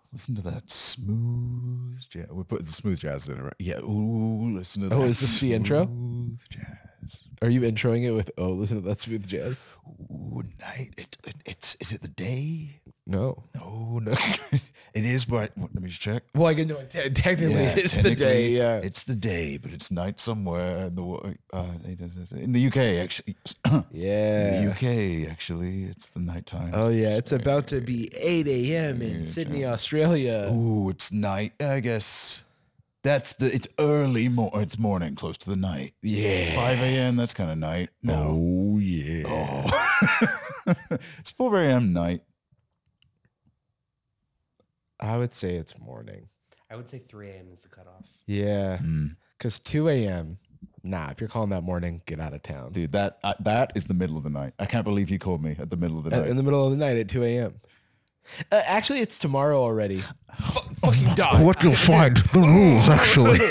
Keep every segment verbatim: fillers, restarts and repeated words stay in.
Listen to that smooth jazz. We're putting the smooth jazz in it, right? Yeah. Ooh, listen to that. Oh, is this the intro? Smooth jazz. Are you introing it with, oh, listen to that smooth jazz? Ooh, night. It, it, it's, is it the day? No. No, no. It is, but let me just check. Well, I can know it. Te- technically, Yeah, it's the day. technically, Yeah. It's the day, but it's night somewhere in the wo- uh, in the U K, actually. Yeah. In the U K, actually, it's the nighttime. Oh, yeah. It's about to be eight a.m. in Sydney, Australia. Ooh, it's night. I guess that's the. It's early. Mo- it's morning, close to the night. Yeah. five a.m. That's kind of night. No. Oh, yeah. Oh. It's four a.m. night. I would say it's morning. I would say three a.m. is the cutoff. Yeah. Mm. Because two a.m., nah, if you're calling that morning, get out of town. Dude, that uh, that is the middle of the night. I can't believe you called me at the middle of the At- night. in the middle of the night at two a.m. Uh, actually, it's tomorrow already. F- fucking die. What you'll find the rules, actually.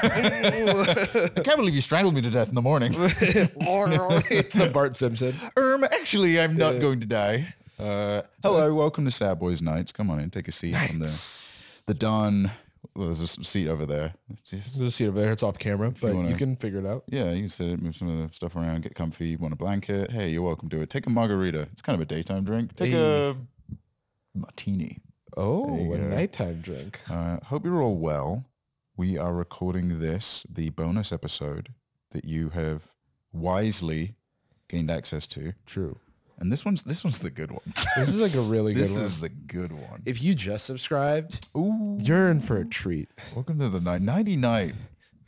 I can't believe you strangled me to death in the morning. It's the Bart Simpson. Um, actually, I'm not Yeah. going to die. Uh, hello, welcome to Sad Boys Nights. Come on in, take a seat on the the Don. Well, there's a s- seat over there. Just, There's a seat over there. It's off camera, but you, wanna- can figure it out. yeah, you can sit, move some of the stuff around, get comfy. Want a blanket? Hey, you're welcome to it. Take a margarita. It's kind of a daytime drink. Take Hey. a martini. Oh, There you a go. nighttime drink. Uh, hope you're all well. We are recording this, the bonus episode that you have wisely gained access to, True. and this one's this one's the good one. This is like a really good This one. is the good one. If you just subscribed, Ooh, you're in for a treat. welcome to the night, nighty night.